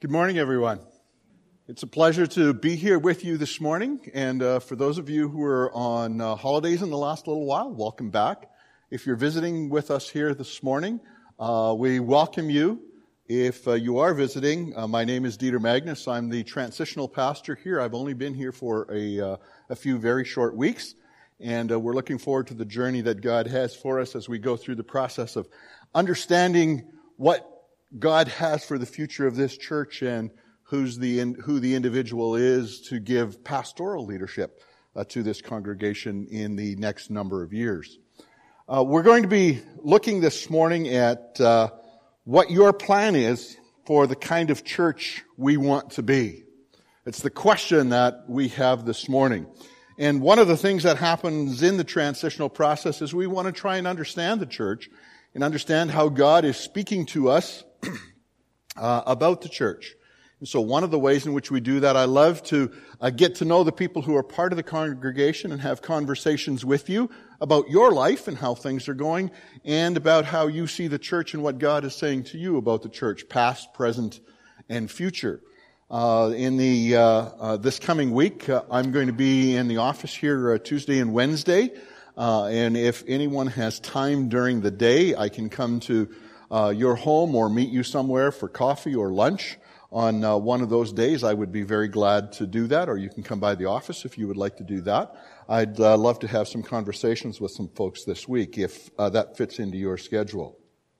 Good morning, everyone. It's a pleasure to be here with you this morning. And for those of you who are on holidays in the last little while, welcome back. If you're visiting with us here this morning, we welcome you. If you are visiting, my name is Dieter Magnus. I'm the transitional pastor here. I've only been here for a few very short weeks. And we're looking forward to the journey that God has for us as we go through the process of understanding what God has for the future of this church and who the individual is to give pastoral leadership to this congregation in the next number of years. We're going to be looking this morning at what your plan is for the kind of church we want to be. It's the question that we have this morning. And one of the things that happens in the transitional process is we want to try and understand the church and understand how God is speaking to us about the church. And so one of the ways in which we do that, I love to get to know the people who are part of the congregation and have conversations with you about your life and how things are going and about how you see the church and what God is saying to you about the church, past, present, and future. In this coming week, I'm going to be in the office here Tuesday and Wednesday. And if anyone has time during the day, I can come to your home or meet you somewhere for coffee or lunch on one of those days. I would be very glad to do that, or you can come by the office if you would like to do that. I'd love to have some conversations with some folks this week if that fits into your schedule.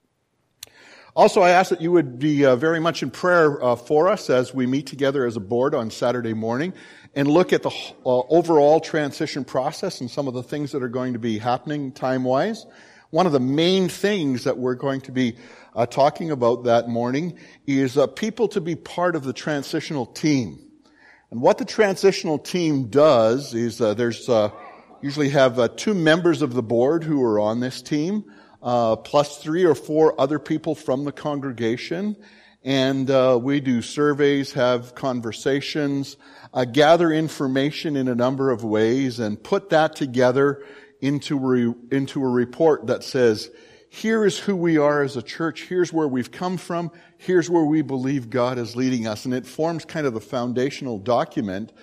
Also, I ask that you would be very much in prayer for us as we meet together as a board on Saturday morning and look at the overall transition process and some of the things that are going to be happening time-wise. One of the main things that we're going to be talking about that morning is people to be part of the transitional team. And what the transitional team does is there's usually have two members of the board who are on this team, plus 3 or 4 other people from the congregation. And we do surveys, have conversations, gather information in a number of ways, and put that together into a report that says, here is who we are as a church, here's where we've come from, here's where we believe God is leading us. And it forms kind of the foundational document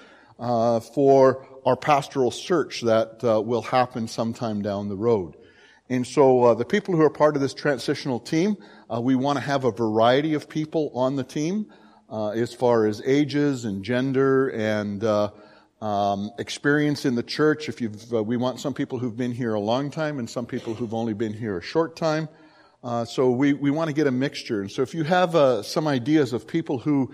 for our pastoral search that will happen sometime down the road. And so the people who are part of this transitional team, we want to have a variety of people on the team as far as ages and gender and experience in the church. We want some people who've been here a long time and some people who've only been here a short time. So we want to get a mixture. And so if you have some ideas of people who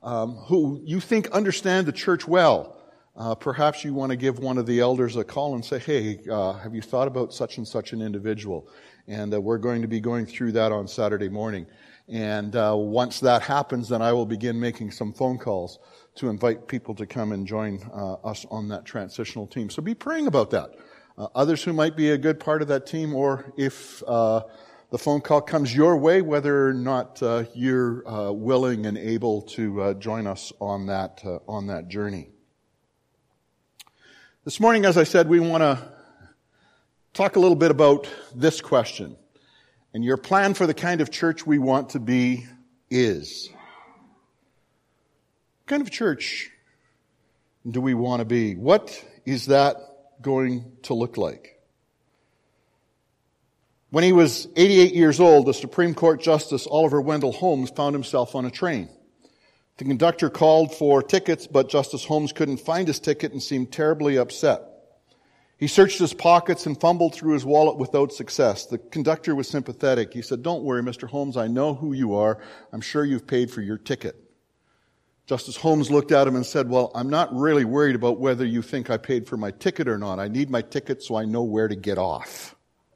you think understand the church well, perhaps you want to give one of the elders a call and say, hey, have you thought about such and such an individual? And we're going to be going through that on Saturday morning. And once that happens, then I will begin making some phone calls to invite people to come and join us on that transitional team. So be praying about that. Others who might be a good part of that team, or if the phone call comes your way, whether or not you're willing and able to join us on that journey. This morning, as I said, we want to talk a little bit about this question. And your plan for the kind of church we want to be is. What kind of church do we want to be? What is that going to look like? When he was 88 years old, the Supreme Court Justice Oliver Wendell Holmes found himself on a train. The conductor called for tickets, but Justice Holmes couldn't find his ticket and seemed terribly upset. He searched his pockets and fumbled through his wallet without success. The conductor was sympathetic. He said, "Don't worry, Mr. Holmes, I know who you are. I'm sure you've paid for your ticket." Justice Holmes looked at him and said, "Well, I'm not really worried about whether you think I paid for my ticket or not. I need my ticket so I know where to get off."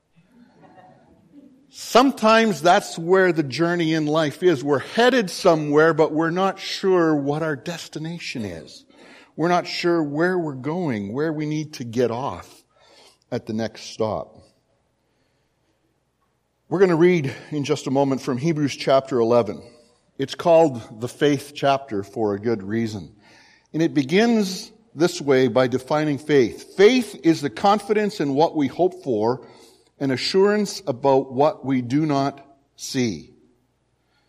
Sometimes that's where the journey in life is. We're headed somewhere, but we're not sure what our destination is. We're not sure where we're going, where we need to get off at the next stop. We're going to read in just a moment from Hebrews chapter 11. It's called the faith chapter for a good reason. And it begins this way by defining faith. Faith is the confidence in what we hope for, an assurance about what we do not see.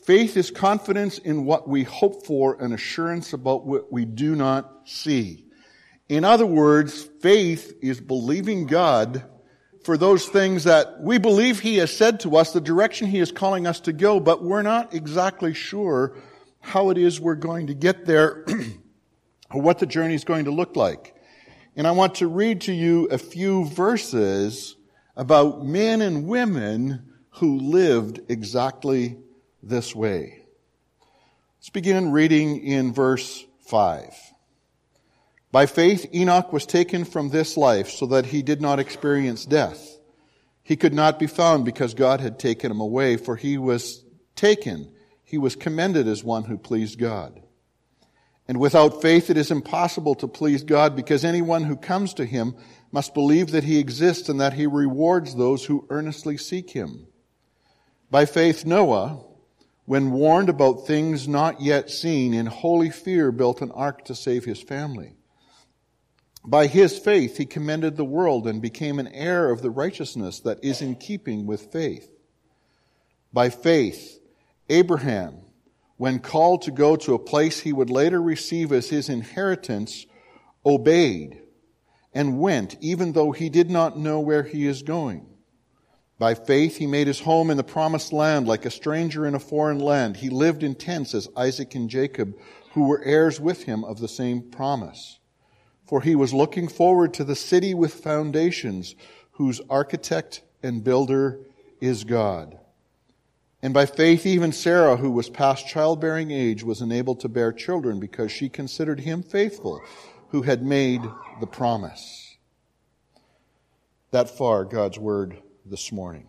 Faith is confidence in what we hope for and assurance about what we do not see. In other words, faith is believing God for those things that we believe He has said to us, the direction He is calling us to go, but we're not exactly sure how it is we're going to get there or what the journey is going to look like. And I want to read to you a few verses about men and women who lived exactly this way. Let's begin reading in verse 5. By faith, Enoch was taken from this life so that he did not experience death. He could not be found because God had taken him away, for he was taken. He was commended as one who pleased God. And without faith, it is impossible to please God, because anyone who comes to Him must believe that He exists and that He rewards those who earnestly seek Him. By faith, Noah, when warned about things not yet seen, in holy fear built an ark to save his family. By his faith he commended the world and became an heir of the righteousness that is in keeping with faith. By faith, Abraham, when called to go to a place he would later receive as his inheritance, obeyed and went, even though he did not know where he is going. By faith, he made his home in the promised land like a stranger in a foreign land. He lived in tents as Isaac and Jacob, who were heirs with him of the same promise. For he was looking forward to the city with foundations, whose architect and builder is God. And by faith, even Sarah, who was past childbearing age, was enabled to bear children because she considered him faithful, who had made the promise. That far, God's word this morning.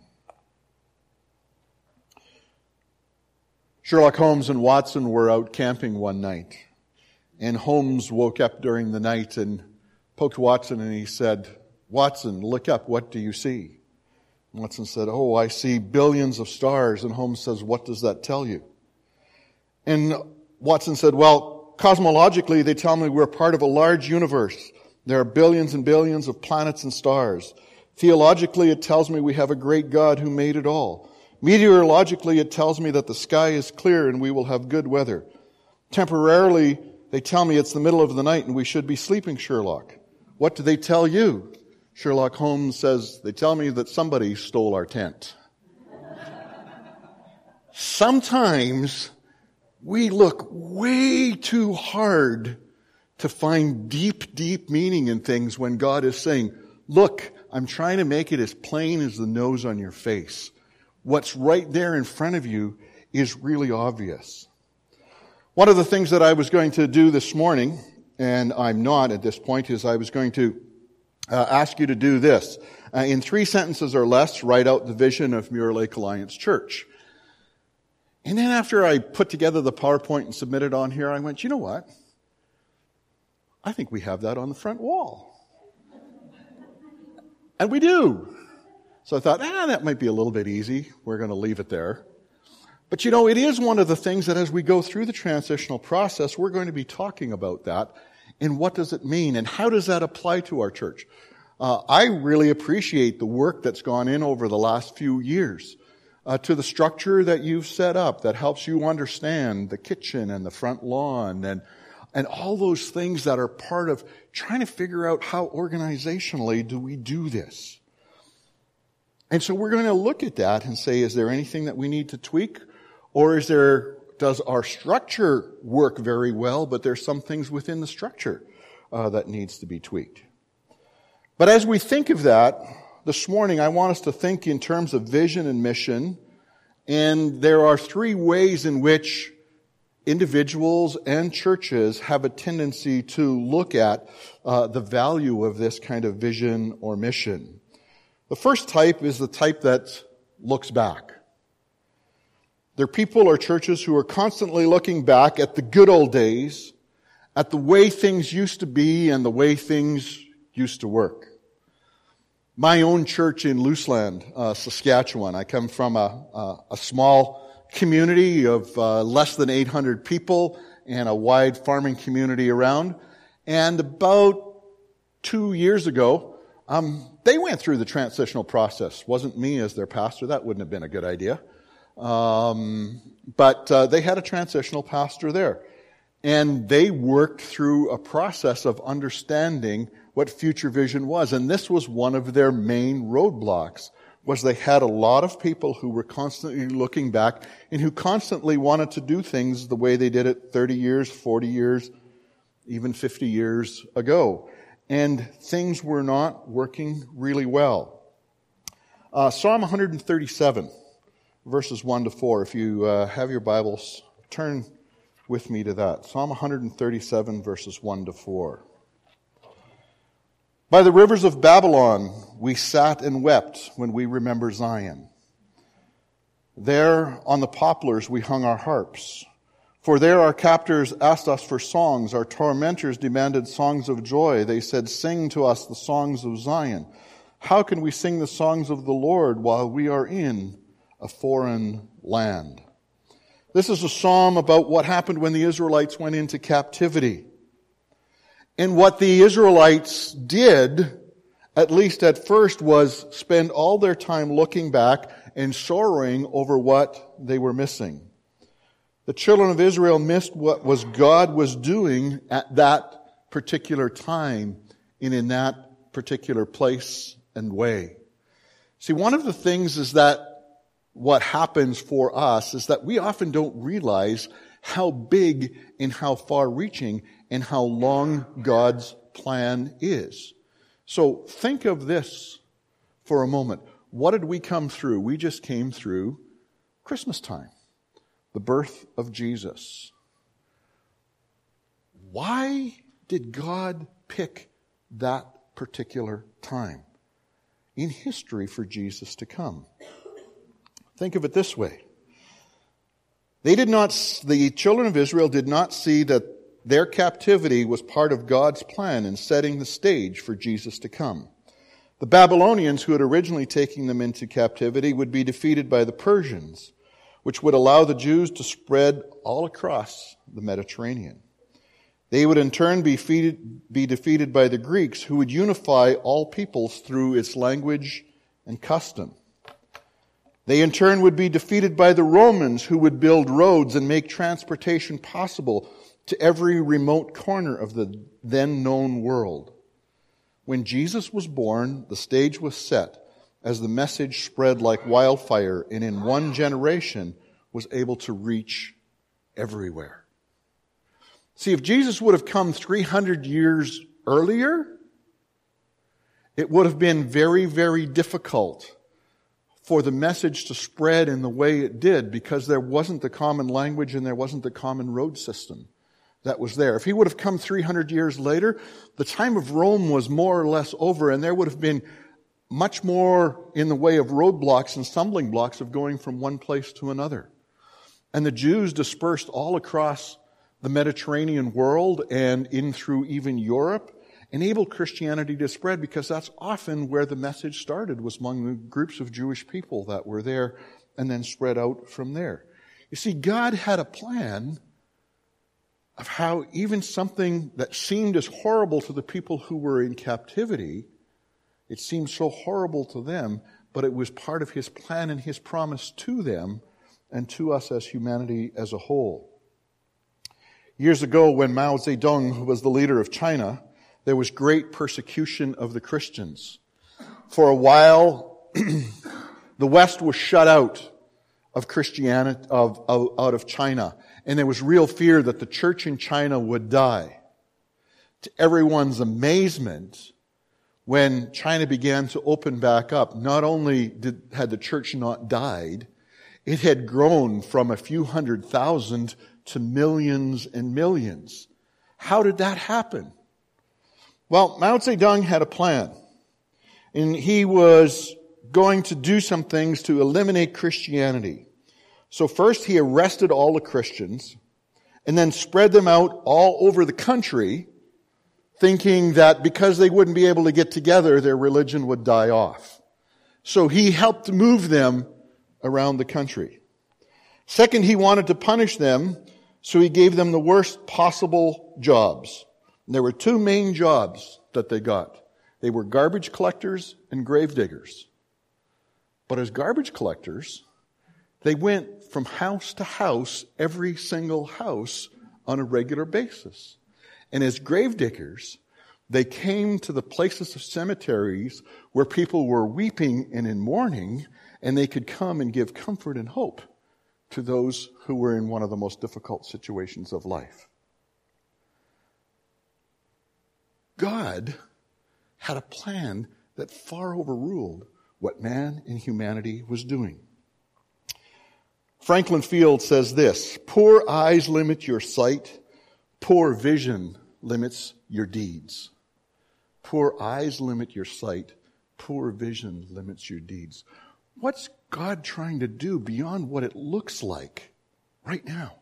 Sherlock Holmes and Watson were out camping one night, and Holmes woke up during the night and poked Watson and he said, "Watson, look up, what do you see?" Watson said, "Oh, I see billions of stars." And Holmes says, "What does that tell you?" And Watson said, "Well, cosmologically, they tell me we're part of a large universe. There are billions and billions of planets and stars. Theologically, it tells me we have a great God who made it all. Meteorologically, it tells me that the sky is clear and we will have good weather. Temporarily, they tell me it's the middle of the night and we should be sleeping, Sherlock. What do they tell you?" Sherlock Holmes says, "They tell me that somebody stole our tent." Sometimes we look way too hard to find deep, deep meaning in things when God is saying, "Look, I'm trying to make it as plain as the nose on your face. What's right there in front of you is really obvious." One of the things that I was going to do this morning, and I'm not at this point, is I was going to ask you to do this. In 3 sentences or less, write out the vision of Muir Lake Alliance Church. And then after I put together the PowerPoint and submitted it on here, I went, you know what? I think we have that on the front wall. And we do. So I thought, that might be a little bit easy. We're going to leave it there. But it is one of the things that as we go through the transitional process, we're going to be talking about that. And what does it mean? And how does that apply to our church? I really appreciate the work that's gone in over the last few years to the structure that you've set up that helps you understand the kitchen and the front lawn and all those things that are part of trying to figure out how organizationally do we do this. And so we're going to look at that and say, is there anything that we need to tweak? Or does our structure work very well, but there's some things within the structure that needs to be tweaked? But as we think of that, this morning I want us to think in terms of vision and mission. And there are 3 ways in which individuals and churches have a tendency to look at the value of this kind of vision or mission. The first type is the type that looks back. There are people or churches who are constantly looking back at the good old days, at the way things used to be and the way things used to work. My own church in Luseland, Saskatchewan, I come from a small community of less than 800 people and a wide farming community around. And about 2 years ago, they went through the transitional process. Wasn't me as their pastor. That wouldn't have been a good idea. But they had a transitional pastor there. And they worked through a process of understanding what Future Vision was. And this was one of their main roadblocks, was they had a lot of people who were constantly looking back and who constantly wanted to do things the way they did it 30 years, 40 years, even 50 years ago. And things were not working really well. Psalm 137, verses 1 to 4. If you have your Bibles, turn with me to that. Psalm 137, verses 1 to 4. By the rivers of Babylon we sat and wept when we remember Zion. There on the poplars we hung our harps. For there our captors asked us for songs. Our tormentors demanded songs of joy. They said, "Sing to us the songs of Zion." How can we sing the songs of the Lord while we are in a foreign land? This is a psalm about what happened when the Israelites went into captivity. And what the Israelites did, at least at first, was spend all their time looking back and sorrowing over what they were missing. The children of Israel missed what God was doing at that particular time and in that particular place and way. See, one of the things is that what happens for us is that we often don't realize how big and how far-reaching and how long God's plan is. So think of this for a moment. What did we come through? We just came through Christmas time, the birth of Jesus. Why did God pick that particular time in history for Jesus to come? Think of it this way. The children of Israel did not see that their captivity was part of God's plan in setting the stage for Jesus to come. The Babylonians, who had originally taken them into captivity, would be defeated by the Persians, which would allow the Jews to spread all across the Mediterranean. They would in turn be defeated by the Greeks, who would unify all peoples through its language and custom. They in turn would be defeated by the Romans, who would build roads and make transportation possible to every remote corner of the then known world. When Jesus was born, the stage was set as the message spread like wildfire and in one generation was able to reach everywhere. See, if Jesus would have come 300 years earlier, it would have been very, very difficult for the message to spread in the way it did, because there wasn't the common language and there wasn't the common road system that was there. If he would have come 300 years later, the time of Rome was more or less over, and there would have been much more in the way of roadblocks and stumbling blocks of going from one place to another. And the Jews dispersed all across the Mediterranean world and in through even Europe, enabled Christianity to spread, because that's often where the message started, was among the groups of Jewish people that were there and then spread out from there. You see, God had a plan of how even something that seemed as horrible to the people who were in captivity, it seemed so horrible to them, but it was part of His plan and His promise to them and to us as humanity as a whole. Years ago, when Mao Zedong, who was the leader of China, there was great persecution of the Christians. For a while, the West was shut out of Christianity, out of China. And there was real fear that the church in China would die. To everyone's amazement, when China began to open back up, not only had the church not died, it had grown from a few 100,000 to millions and millions. How did that happen? Well, Mao Zedong had a plan, and he was going to do some things to eliminate Christianity. So first he arrested all the Christians and then spread them out all over the country, thinking that because they wouldn't be able to get together, their religion would die off. So he helped move them around the country. Second, he wanted to punish them, so he gave them the worst possible jobs. And there were two main jobs that they got. They were garbage collectors and grave diggers. But as garbage collectors, They went from house to house, every single house, on a regular basis. And as gravediggers, they came to the places of cemeteries where people were weeping and in mourning, and they could come and give comfort and hope to those who were in one of the most difficult situations of life. God had a plan that far overruled what man and humanity was doing. Franklin Field says this: poor eyes limit your sight, poor vision limits your deeds. Poor eyes limit your sight, poor vision limits your deeds. What's God trying to do beyond what it looks like right now?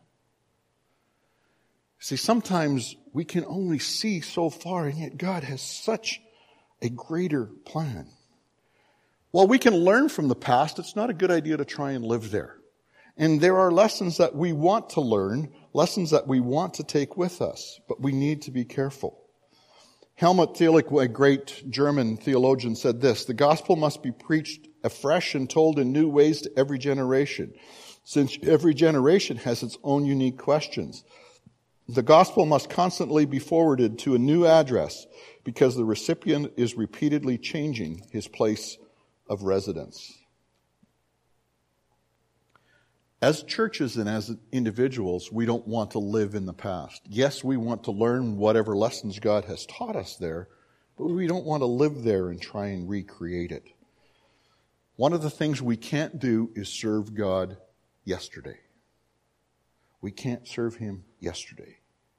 See, sometimes we can only see so far, and yet God has such a greater plan. While we can learn from the past, it's not a good idea to try and live there. And there are lessons that we want to learn, lessons that we want to take with us, but we need to be careful. Helmut Thielich, a great German theologian, said this: the gospel must be preached afresh and told in new ways to every generation, since every generation has its own unique questions. The gospel must constantly be forwarded to a new address because the recipient is repeatedly changing his place of residence. As churches and as individuals, we don't want to live in the past. Yes, we want to learn whatever lessons God has taught us there, but we don't want to live there and try and recreate it. One of the things we can't do is serve God yesterday. We can't serve Him yesterday.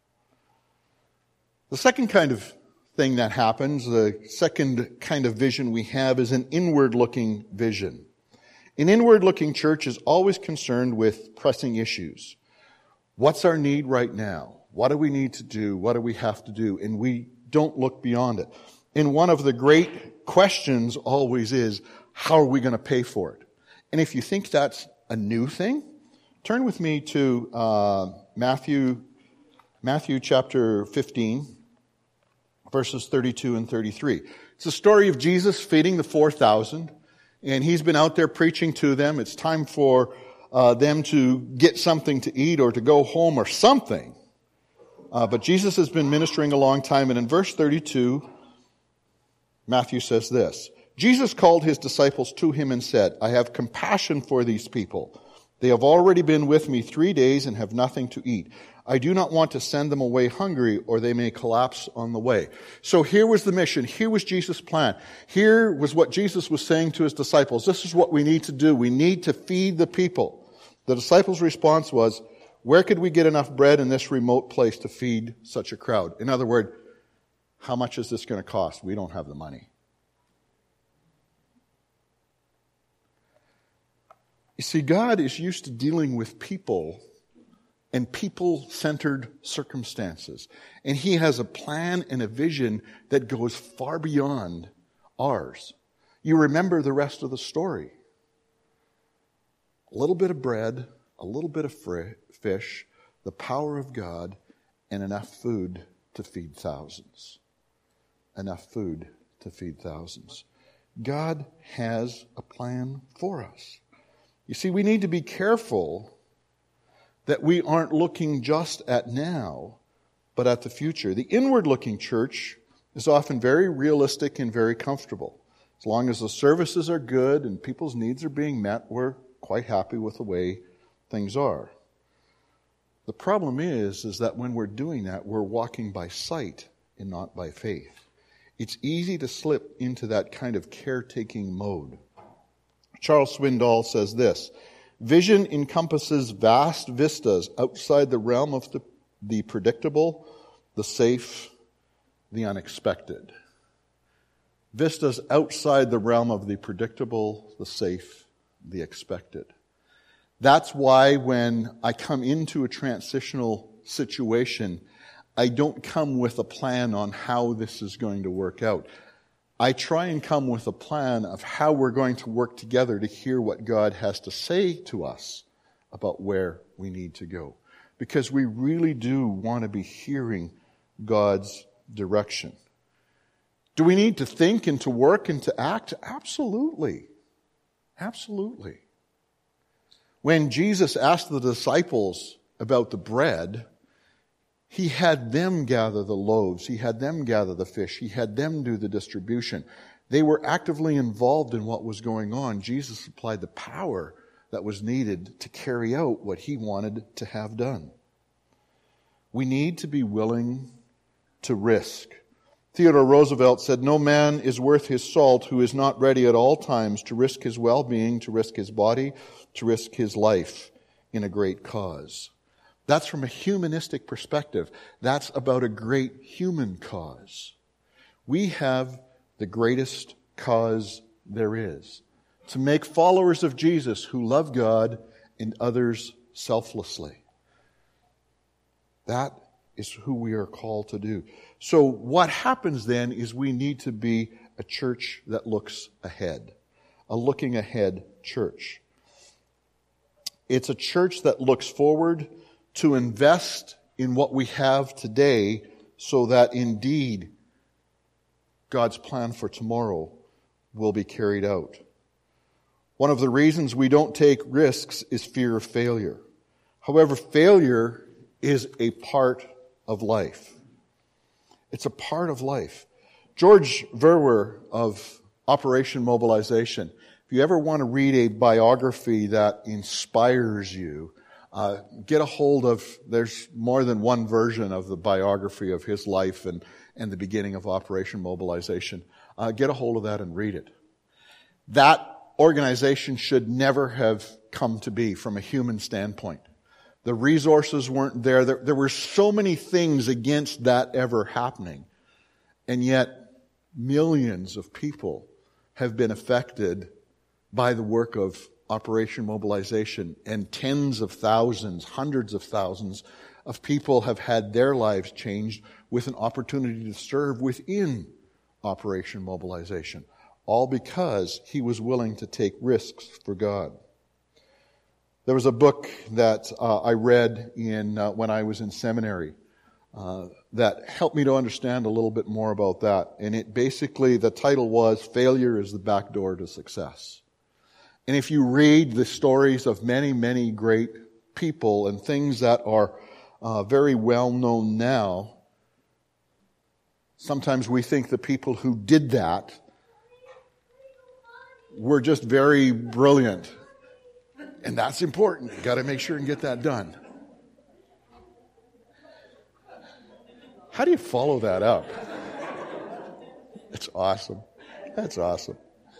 The second kind of thing that happens, the second kind of vision we have, is an inward-looking vision. An inward-looking church is always concerned with pressing issues. What's our need right now? What do we need to do? What do we have to do? And we don't look beyond it. And one of the great questions always is, how are we going to pay for it? And if you think that's a new thing, turn with me to Matthew chapter 15, verses 32 and 33. It's the story of Jesus feeding the 4,000, and He's been out there preaching to them. It's time for them to get something to eat or to go home or something. But Jesus has been ministering a long time, and in verse 32, Matthew says this: Jesus called His disciples to Him and said, I have compassion for these people. They have already been with me 3 days and have nothing to eat. I do not want to send them away hungry, or they may collapse on the way. So here was the mission. Here was Jesus' plan. Here was what Jesus was saying to His disciples. This is what we need to do. We need to feed the people. The disciples' response was, where could we get enough bread in this remote place to feed such a crowd? In other words, how much is this going to cost? We don't have the money. You see, God is used to dealing with people and people-centered circumstances. And He has a plan and a vision that goes far beyond ours. You remember the rest of the story. A little bit of bread, a little bit of fish, the power of God, and enough food to feed thousands. Enough food to feed thousands. God has a plan for us. You see, we need to be careful that we aren't looking just at now, but at the future. The inward-looking church is often very realistic and very comfortable. As long as the services are good and people's needs are being met, we're quite happy with the way things are. The problem is that when we're doing that, we're walking by sight and not by faith. It's easy to slip into that kind of caretaking mode. Charles Swindoll says this: vision encompasses vast vistas outside the realm of the predictable, the safe, the unexpected. Vistas outside the realm of the predictable, the safe, the expected. That's why when I come into a transitional situation, I don't come with a plan on how this is going to work out. I try and come with a plan of how we're going to work together to hear what God has to say to us about where we need to go. Because we really do want to be hearing God's direction. Do we need to think and to work and to act? Absolutely. Absolutely. When Jesus asked the disciples about the bread, he had them gather the loaves. He had them gather the fish. He had them do the distribution. They were actively involved in what was going on. Jesus supplied the power that was needed to carry out what he wanted to have done. We need to be willing to risk. Theodore Roosevelt said, "No man is worth his salt who is not ready at all times to risk his well-being, to risk his body, to risk his life in a great cause." That's from a humanistic perspective. That's about a great human cause. We have the greatest cause there is, to make followers of Jesus who love God and others selflessly. That is who we are called to do. So what happens then is we need to be a church that looks ahead, a looking ahead church. It's a church that looks forward to invest in what we have today so that indeed God's plan for tomorrow will be carried out. One of the reasons we don't take risks is fear of failure. However, failure is a part of life. It's a part of life. George Verwer of Operation Mobilization, if you ever want to read a biography that inspires you, get a hold of, there's more than one version of the biography of his life and the beginning of Operation Mobilization. Get a hold of that and read it. That organization should never have come to be from a human standpoint. The resources weren't there. There were so many things against that ever happening. And yet, millions of people have been affected by the work of Operation Mobilization, and tens of thousands, hundreds of thousands of people have had their lives changed with an opportunity to serve within Operation Mobilization, all because he was willing to take risks for God. There was a book that I read when I was in seminary that helped me to understand a little bit more about that. And it basically, the title was "Failure is the Back Door to Success." And if you read the stories of many, many great people and things that are very well known now, sometimes we think the people who did that were just very brilliant. And that's important. You've got to make sure and get that done. How do you follow that up? It's awesome. That's awesome.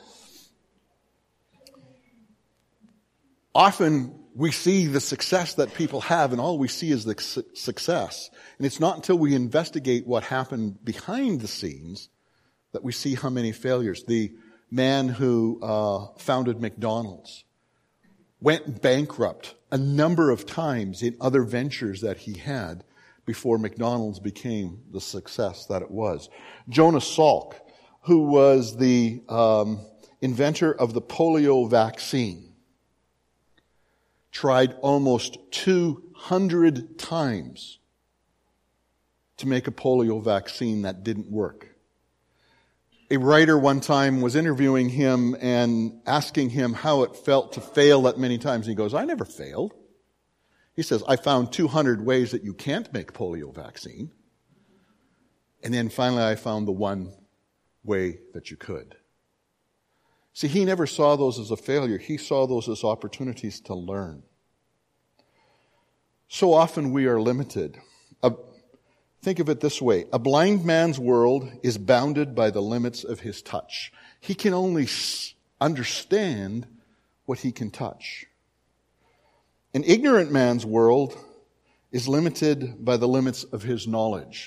Often we see the success that people have, and all we see is the success. And it's not until we investigate what happened behind the scenes that we see how many failures. The man who founded McDonald's went bankrupt a number of times in other ventures that he had before McDonald's became the success that it was. Jonas Salk, who was the inventor of the polio vaccine, tried almost 200 times to make a polio vaccine that didn't work. A writer one time was interviewing him and asking him how it felt to fail that many times. He goes, "I never failed." He says, "I found 200 ways that you can't make polio vaccine. And then finally I found the one way that you could." See, he never saw those as a failure. He saw those as opportunities to learn. So often we are limited. Think of it this way. A blind man's world is bounded by the limits of his touch. He can only understand what he can touch. An ignorant man's world is limited by the limits of his knowledge.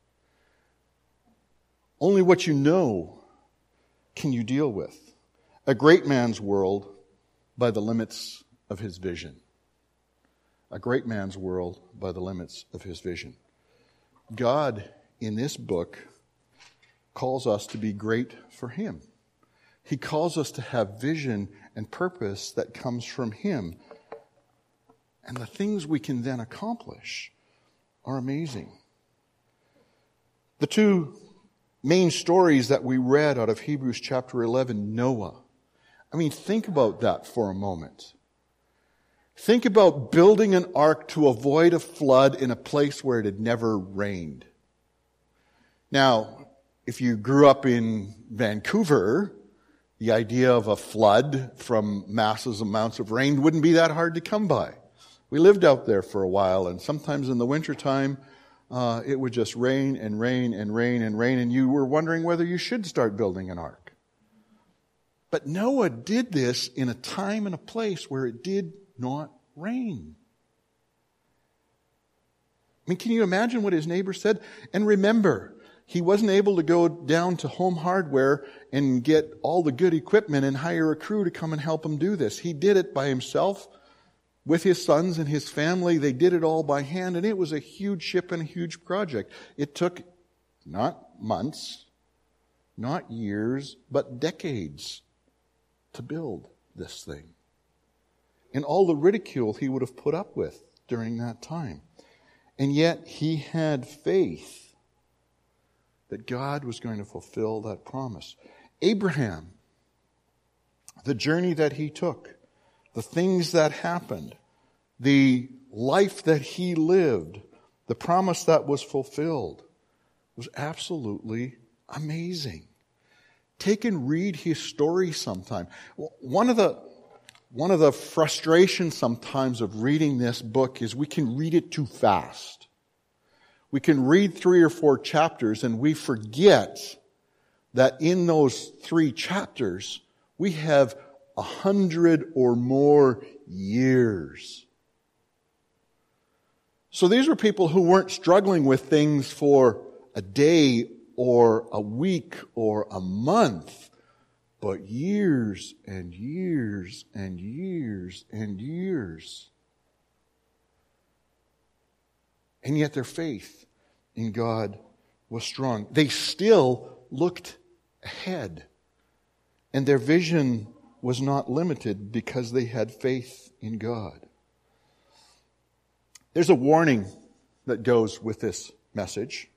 Only what you know can you deal with. A great man's world by the limits of his vision. A great man's world by the limits of his vision. God, in this book, calls us to be great for Him. He calls us to have vision and purpose that comes from Him. And the things we can then accomplish are amazing. The two main stories that we read out of Hebrews chapter 11, Noah. I mean, think about that for a moment. Think about building an ark to avoid a flood in a place where it had never rained. Now, if you grew up in Vancouver, the idea of a flood from massive amounts of rain wouldn't be that hard to come by. We lived out there for a while, and sometimes in the wintertime, it would just rain and rain and rain and rain, and you were wondering whether you should start building an ark. But Noah did this in a time and a place where it did not rain. I mean, can you imagine what his neighbor said? And remember, he wasn't able to go down to Home Hardware and get all the good equipment and hire a crew to come and help him do this. He did it by himself with his sons and his family. They did it all by hand, and it was a huge ship and a huge project. It took not months, not years, but decades to build this thing. And all the ridicule he would have put up with during that time. And yet he had faith that God was going to fulfill that promise. Abraham, the journey that he took, the things that happened, the life that he lived, the promise that was fulfilled, was absolutely amazing. Take and read his story sometime. One of the frustrations sometimes of reading this book is we can read it too fast. We can read 3 or 4 chapters and we forget that in those 3 chapters we have 100 or more years. So these were people who weren't struggling with things for a day or a week or a month, but years and years and years and years. And yet their faith in God was strong. They still looked ahead. And their vision was not limited because they had faith in God. There's a warning that goes with this message.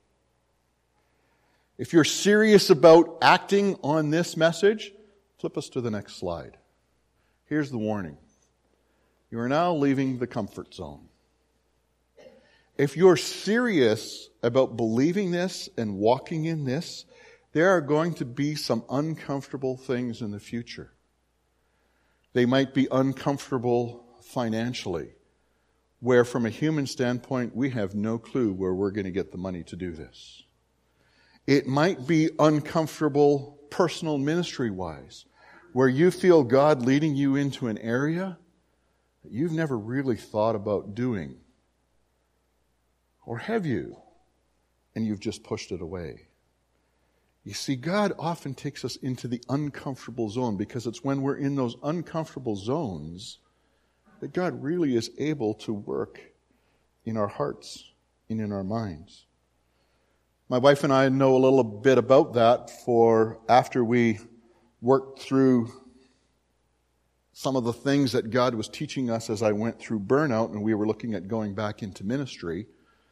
If you're serious about acting on this message, flip us to the next slide. Here's the warning. You are now leaving the comfort zone. If you're serious about believing this and walking in this, there are going to be some uncomfortable things in the future. They might be uncomfortable financially, where from a human standpoint, we have no clue where we're going to get the money to do this. It might be uncomfortable personal ministry-wise, where you feel God leading you into an area that you've never really thought about doing. Or have you? And you've just pushed it away. You see, God often takes us into the uncomfortable zone because it's when we're in those uncomfortable zones that God really is able to work in our hearts and in our minds. My wife and I know a little bit about that for after we worked through some of the things that God was teaching us as I went through burnout and we were looking at going back into ministry.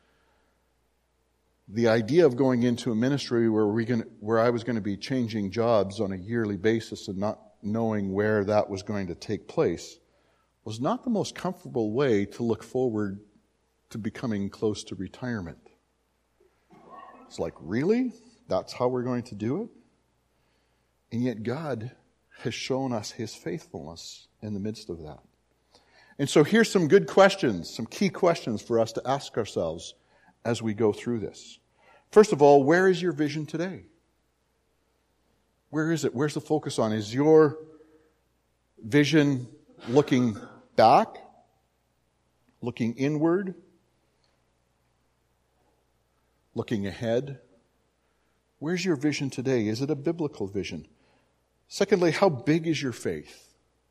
The idea of going into a ministry where I was going to be changing jobs on a yearly basis and not knowing where that was going to take place was not the most comfortable way to look forward to becoming close to retirement. It's like, really? That's how we're going to do it? And yet God has shown us His faithfulness in the midst of that. And so here's some good questions, some key questions for us to ask ourselves as we go through this. First of all, where is your vision today? Where is it? Where's the focus on? Is your vision looking back? Looking inward? Looking ahead? Where's your vision today? Is it a biblical vision? Secondly, how big is your faith?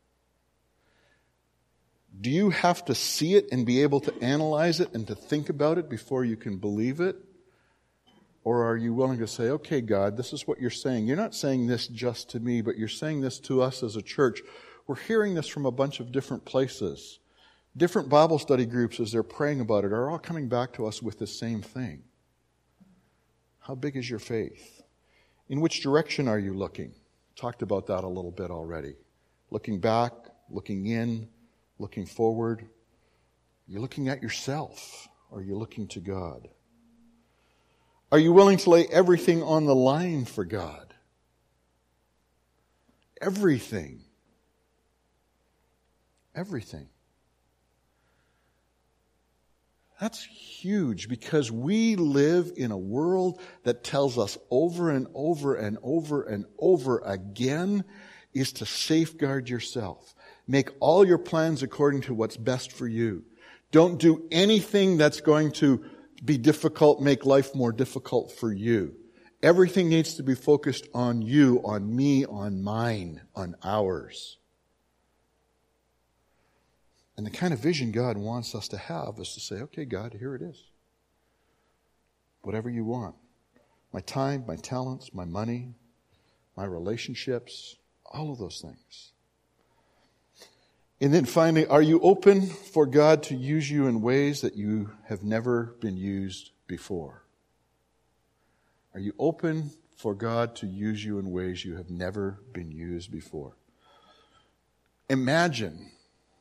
Do you have to see it and be able to analyze it and to think about it before you can believe it? Or are you willing to say, okay, God, this is what you're saying. You're not saying this just to me, but you're saying this to us as a church. We're hearing this from a bunch of different places. Different Bible study groups, as they're praying about it, are all coming back to us with the same thing. How big is your faith? In which direction are you looking? Talked about that a little bit already. Looking back, looking in, looking forward? Are you looking at yourself? Or are you looking to God? Are you willing to lay everything on the line for God? Everything. Everything. That's huge because we live in a world that tells us over and over and over and over again is to safeguard yourself. Make all your plans according to what's best for you. Don't do anything that's going to be difficult, make life more difficult for you. Everything needs to be focused on you, on me, on mine, on ours. And the kind of vision God wants us to have is to say, okay, God, here it is. Whatever you want. My time, my talents, my money, my relationships, all of those things. And then finally, are you open for God to use you in ways that you have never been used before? Are you open for God to use you in ways you have never been used before? Imagine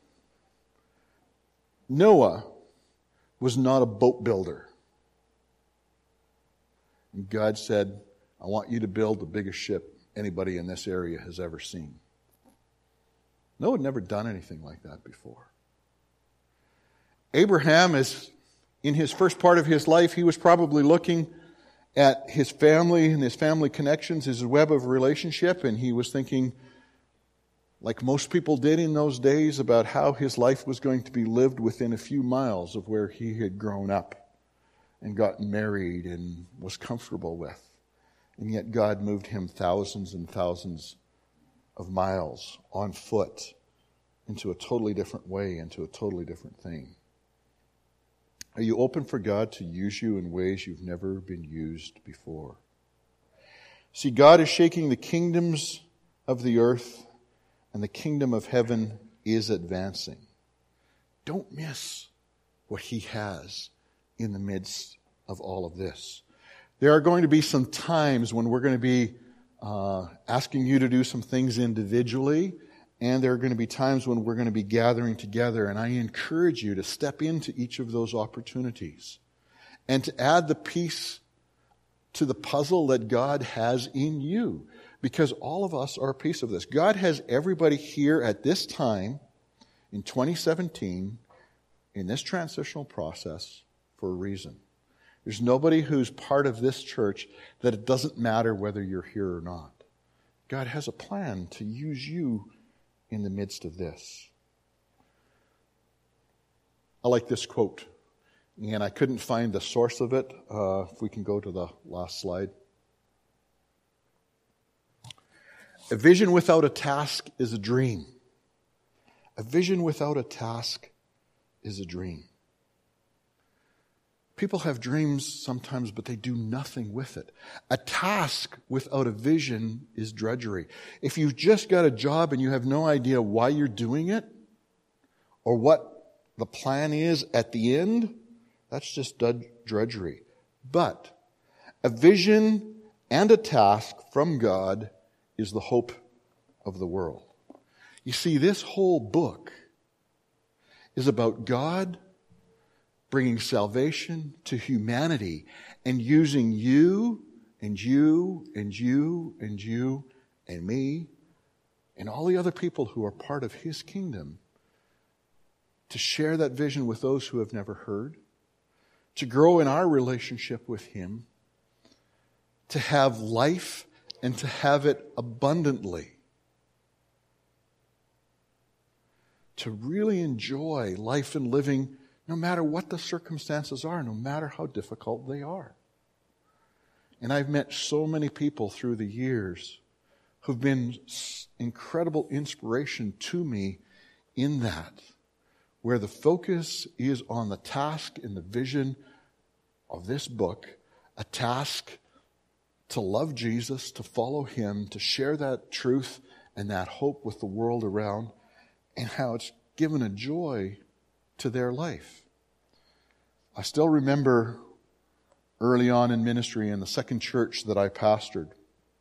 Noah was not a boat builder. And God said, I want you to build the biggest ship anybody in this area has ever seen. Noah had never done anything like that before. Abraham is, in his first part of his life, he was probably looking at his family and his family connections, his web of relationship, and he was thinking, like most people did in those days, about how his life was going to be lived within a few miles of where he had grown up and gotten married and was comfortable with. And yet God moved him thousands and thousands of miles on foot into a totally different way, into a totally different thing. Are you open for God to use you in ways you've never been used before? See, God is shaking the kingdoms of the earth, and the kingdom of heaven is advancing. Don't miss what He has in the midst of all of this. There are going to be some times when we're going to be asking you to do some things individually, and there are going to be times when we're going to be gathering together, and I encourage you to step into each of those opportunities and to add the piece to the puzzle that God has in you, because all of us are a piece of this. God has everybody here at this time in 2017 in this transitional process for a reason. There's nobody who's part of this church that it doesn't matter whether you're here or not. God has a plan to use you in the midst of this. I like this quote, and I couldn't find the source of it. If we can go to the last slide. A vision without a task is a dream. A vision without a task is a dream. People have dreams sometimes, but they do nothing with it. A task without a vision is drudgery. If you've just got a job and you have no idea why you're doing it or what the plan is at the end, that's just drudgery. But a vision and a task from God is the hope of the world. You see, this whole book is about God bringing salvation to humanity and using you and you and you and you and me and all the other people who are part of His kingdom to share that vision with those who have never heard, to grow in our relationship with Him, to have life and to have it abundantly, to really enjoy life and living no matter what the circumstances are, no matter how difficult they are. And I've met so many people through the years who've been incredible inspiration to me in that, where the focus is on the task and the vision of this book, a task to love Jesus, to follow Him, to share that truth and that hope with the world around, and how it's given a joy to their life. I still remember early on in ministry in the second church that I pastored,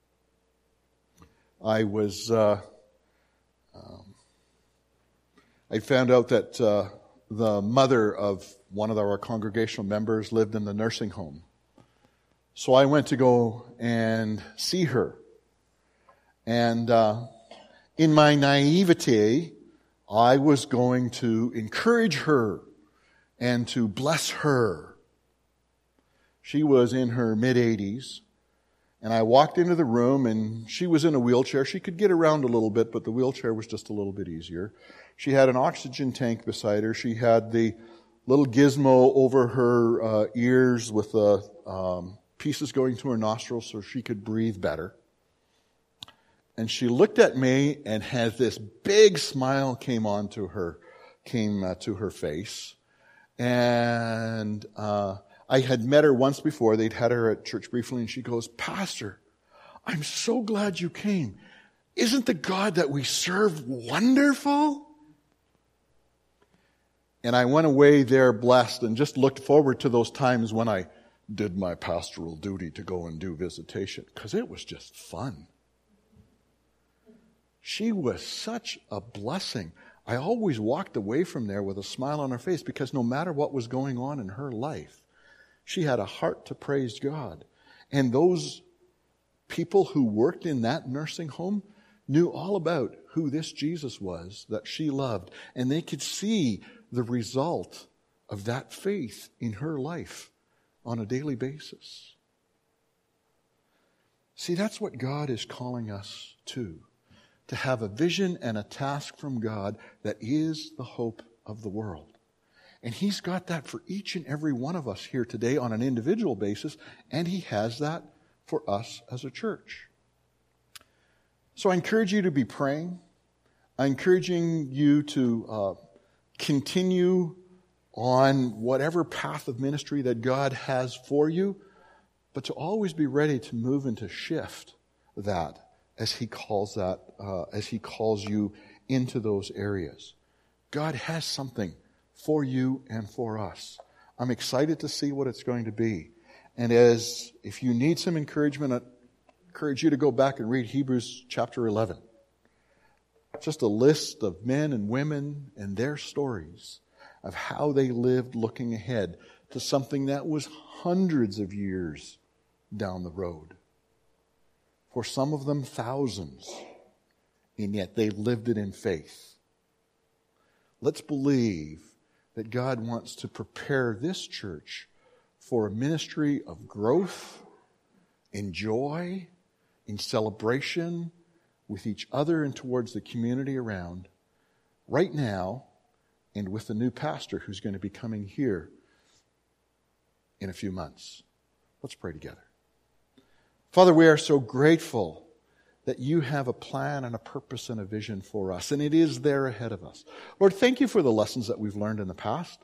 I I found out that the mother of one of our congregational members lived in the nursing home. So I went to go and see her. And in my naivete, I was going to encourage her and to bless her. She was in her mid-80s. And I walked into the room, and she was in a wheelchair. She could get around a little bit, but the wheelchair was just a little bit easier. She had an oxygen tank beside her. She had the little gizmo over her ears with the pieces going to her nostrils so she could breathe better. And she looked at me and had this big smile came to her face. And I had met her once before. They'd had her at church briefly, and she goes, "Pastor, I'm so glad you came. Isn't the God that we serve wonderful?" And I went away there blessed and just looked forward to those times when I did my pastoral duty to go and do visitation, because it was just fun. She was such a blessing. I always walked away from there with a smile on her face, because no matter what was going on in her life, she had a heart to praise God. And those people who worked in that nursing home knew all about who this Jesus was that she loved. And they could see the result of that faith in her life on a daily basis. See, that's what God is calling us to have a vision and a task from God that is the hope of the world. And He's got that for each and every one of us here today on an individual basis, and He has that for us as a church. So I encourage you to be praying. I'm encouraging you to continue on whatever path of ministry that God has for you, but to always be ready to move and to shift that as He calls you into those areas. God has something for you and for us. I'm excited to see what it's going to be. And if you need some encouragement, I encourage you to go back and read Hebrews chapter 11. Just a list of men and women and their stories of how they lived looking ahead to something that was hundreds of years down the road. For some of them, thousands. And yet they lived it in faith. Let's believe that God wants to prepare this church for a ministry of growth, in joy, in celebration with each other and towards the community around, right now, and with the new pastor who's going to be coming here in a few months. Let's pray together. Father, we are so grateful that You have a plan and a purpose and a vision for us, and it is there ahead of us. Lord, thank You for the lessons that we've learned in the past.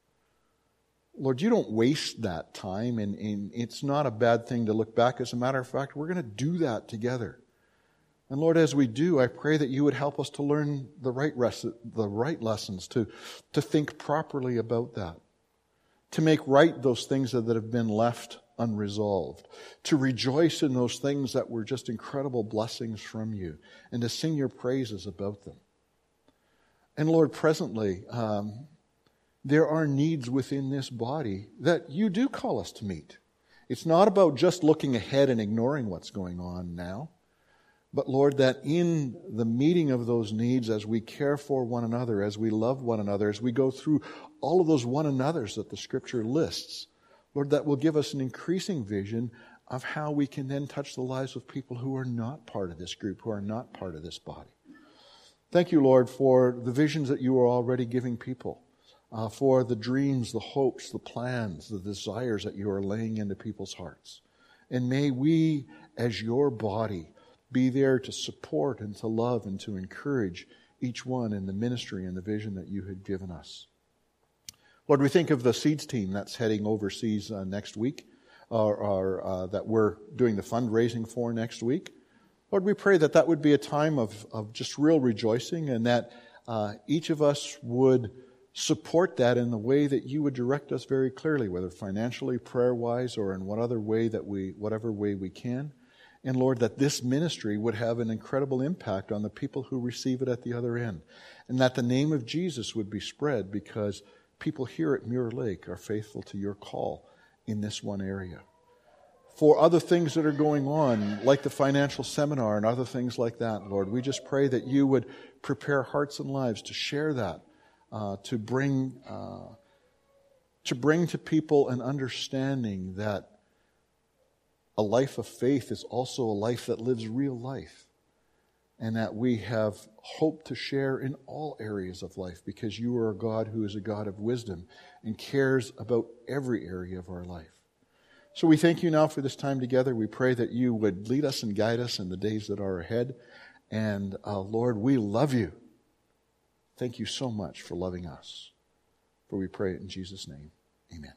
Lord, You don't waste that time, and it's not a bad thing to look back. As a matter of fact, we're going to do that together. And Lord, as we do, I pray that You would help us to learn the right lessons, to think properly about that, to make right those things that have been left unresolved, to rejoice in those things that were just incredible blessings from You, and to sing Your praises about them. And Lord, presently, there are needs within this body that You do call us to meet. It's not about just looking ahead and ignoring what's going on now, but Lord, that in the meeting of those needs, as we care for one another, as we love one another, as we go through all of those one another's that the Scripture lists, Lord, that will give us an increasing vision of how we can then touch the lives of people who are not part of this group, who are not part of this body. Thank You, Lord, for the visions that You are already giving people, for the dreams, the hopes, the plans, the desires that You are laying into people's hearts. And may we, as Your body, be there to support and to love and to encourage each one in the ministry and the vision that You had given us. Lord, we think of the Seeds team that's heading overseas next week, or that we're doing the fundraising for next week. Lord, we pray that that would be a time of just real rejoicing, and that each of us would support that in the way that You would direct us very clearly, whether financially, prayer-wise, or in whatever way we can. And Lord, that this ministry would have an incredible impact on the people who receive it at the other end. And that the name of Jesus would be spread because people here at Mirror Lake are faithful to your call in this one area. For other things that are going on, like the financial seminar and other things like that, Lord, we just pray that you would prepare hearts and lives to share that, to bring to people an understanding that a life of faith is also a life that lives real life, and that we have hope to share in all areas of life because you are a God who is a God of wisdom and cares about every area of our life. So we thank you now for this time together. We pray that you would lead us and guide us in the days that are ahead. And Lord, we love you. Thank you so much for loving us. For we pray it in Jesus' name.